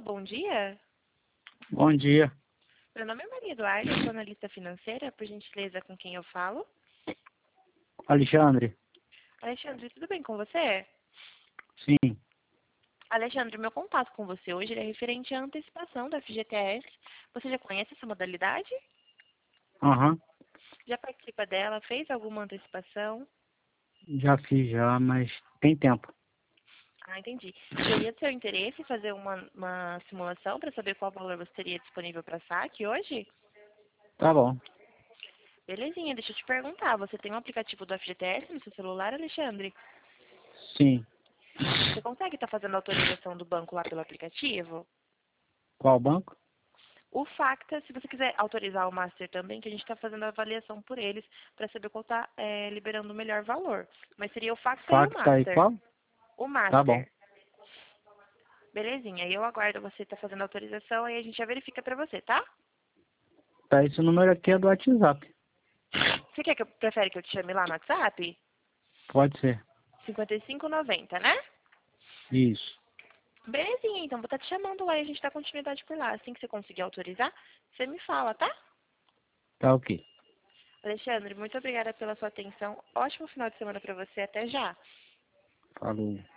bom dia. Bom dia, Meu nome é Maria Eduarda, eu sou analista financeira, por gentileza, com quem eu falo? Alexandre. Alexandre, tudo bem com você? Sim, Alexandre, meu contato com você hoje é referente à antecipação da FGTS. Você já conhece essa modalidade? aham, Já participa dela? Fez alguma antecipação? já fiz já, mas tem tempo. Ah, entendi. Seria do seu interesse fazer uma simulação para saber qual valor você teria disponível para saque hoje? Tá bom. Belezinha, deixa eu te perguntar. Você tem um aplicativo do FGTS no seu celular, Alexandre? Sim. Você consegue estar fazendo a autorização do banco lá pelo aplicativo? Qual banco? O Facta, se você quiser autorizar o Master também, que a gente está fazendo a avaliação por eles para saber qual está liberando o melhor valor. Mas seria o Facta e o Facta e Master. qual? O Tá bom. Master. Belezinha, aí eu aguardo você estar fazendo a autorização, aí a gente já verifica para você, tá? Tá, esse número aqui é do WhatsApp. Você prefere que eu te chame lá no WhatsApp? Pode ser. 5590, né? Isso. Belezinha, então vou estar te chamando lá e a gente dá continuidade por lá. Assim que você conseguir autorizar, você me fala, tá? Tá ok. Alexandre, muito obrigada pela sua atenção. Ótimo final de semana para você. Até já. Falou.